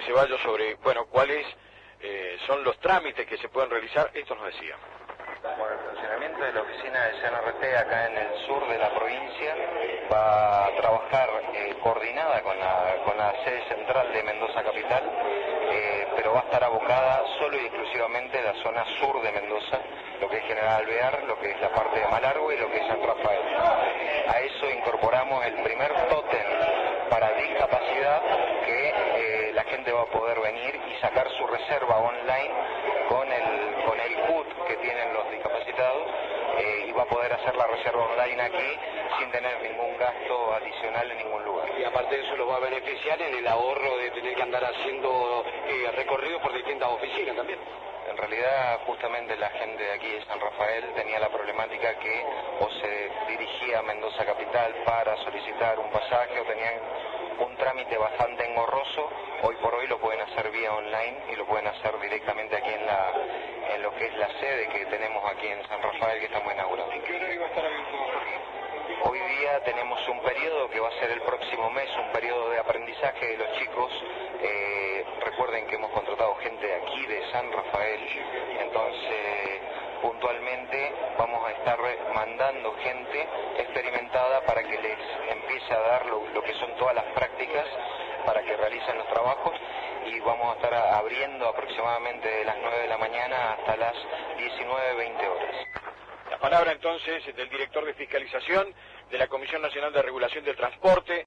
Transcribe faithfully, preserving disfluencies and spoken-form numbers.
Enrique Ceballos sobre, bueno, cuáles eh, son los trámites que se pueden realizar. Esto nos decía. Bueno, el funcionamiento de la oficina de C N R T acá en el sur de la provincia va a trabajar eh, coordinada con la, con la sede central de Mendoza Capital, eh, pero va a estar abocada solo y exclusivamente a la zona sur de Mendoza, lo que es General Alvear, lo que es la parte de Malargüe y lo que es San Rafael. A eso incorporamos el primer tótem para discapacidad que eh, la gente va a poder venir y sacar su reserva online con el, con el C U T que tienen los discapacitados eh, y va a poder hacer la reserva online aquí sin tener ningún gasto adicional en ningún lugar. Y aparte de eso lo va a beneficiar en el ahorro de tener que andar haciendo eh, recorrido por distintas oficinas también. En realidad, justamente la gente de aquí de San Rafael tenía la problemática que o se dirigía a Mendoza Capital para solicitar un pasaje o tenían un trámite bastante engorroso. Hoy por hoy lo pueden hacer vía online y lo pueden hacer directamente aquí en la en lo que es la sede que tenemos aquí en San Rafael, que estamos inaugurando. ¿En qué horario va a estar abierto? Hoy día tenemos un periodo que va a ser el próximo mes, un periodo de aprendizaje de los chicos. Eh, recuerden que hemos contratado gente de aquí, de San Rafael, entonces puntualmente vamos a estar mandando gente experimentada para que les empiece a dar lo, lo que son todas las prácticas para que realicen los trabajos, y vamos a estar abriendo aproximadamente de las nueve de la mañana hasta las diecinueve veinte horas. La palabra entonces del director de fiscalización de la Comisión Nacional de Regulación del Transporte.